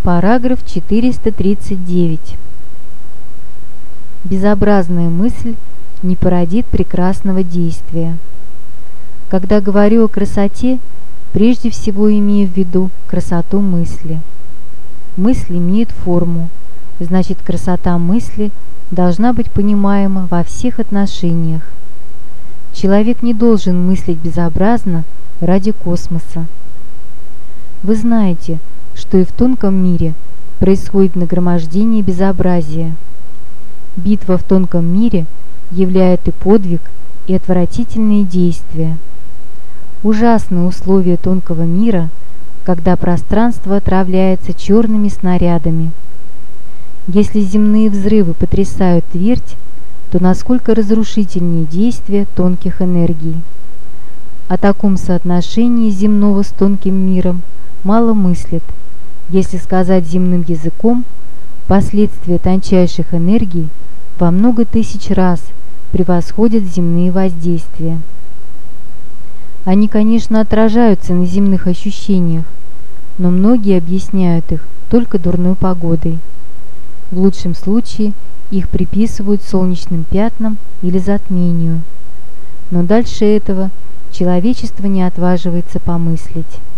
Параграф 439. Безобразная мысль не породит прекрасного действия. Когда говорю о красоте, прежде всего имею в виду красоту мысли. Мысль имеет форму, значит, красота мысли должна быть понимаема во всех отношениях. Человек не должен мыслить безобразно ради космоса. Вы знаете, что и в тонком мире происходит нагромождение безобразия. Битва в тонком мире являет и подвиг, и отвратительные действия. Ужасны условия тонкого мира, когда пространство отравляется черными снарядами. Если земные взрывы потрясают твердь, то насколько разрушительнее действия тонких энергий. О таком соотношении земного с тонким миром мало мыслят. Если сказать земным языком, последствия тончайших энергий во много тысяч раз превосходят земные воздействия. Они, конечно, отражаются на земных ощущениях, но многие объясняют их только дурной погодой. В лучшем случае их приписывают солнечным пятнам или затмению. Но дальше этого человечество не отваживается помыслить.